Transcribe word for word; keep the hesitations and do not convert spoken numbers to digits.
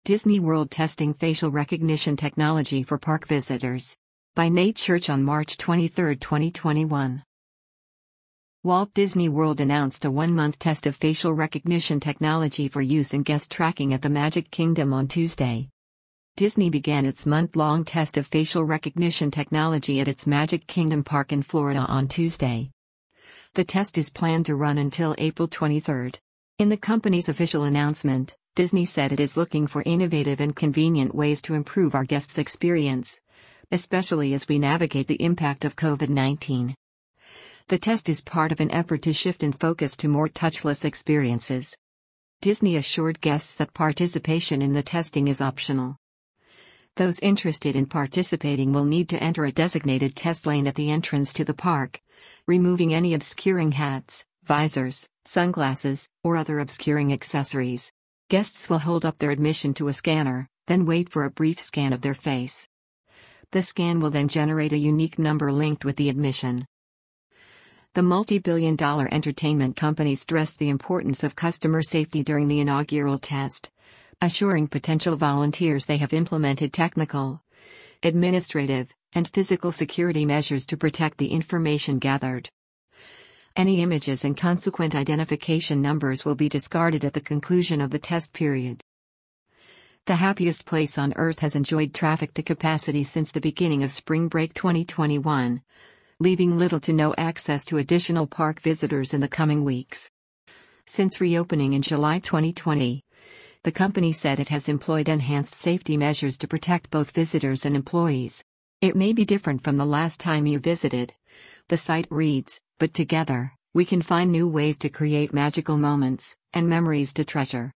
Disney World testing facial recognition technology for park visitors. By Nate Church on March twenty-third, twenty twenty-one. Walt Disney World announced a one-month test of facial recognition technology for use in guest tracking at the Magic Kingdom on Tuesday. Disney began its month-long test of facial recognition technology at its Magic Kingdom park in Florida on Tuesday. The test is planned to run until April twenty-third. In the company's official announcement, Disney said it is looking for innovative and convenient ways to improve our guests' experience, especially as we navigate the impact of COVID nineteen. The test is part of an effort to shift in focus to more touchless experiences. Disney assured guests that participation in the testing is optional. Those interested in participating will need to enter a designated test lane at the entrance to the park, removing any obscuring hats, visors, sunglasses, or other obscuring accessories. Guests will hold up their admission to a scanner, then wait for a brief scan of their face. The scan will then generate a unique number linked with the admission. The multi-billion dollar entertainment company stressed the importance of customer safety during the inaugural test, assuring potential volunteers they have implemented technical, administrative, and physical security measures to protect the information gathered. Any images and consequent identification numbers will be discarded at the conclusion of the test period. The happiest place on Earth has enjoyed traffic to capacity since the beginning of spring break twenty twenty-one, leaving little to no access to additional park visitors in the coming weeks. Since reopening in July twenty twenty, the company said it has employed enhanced safety measures to protect both visitors and employees. It may be different from the last time you visited, the site reads, but together, we can find new ways to create magical moments and memories to treasure.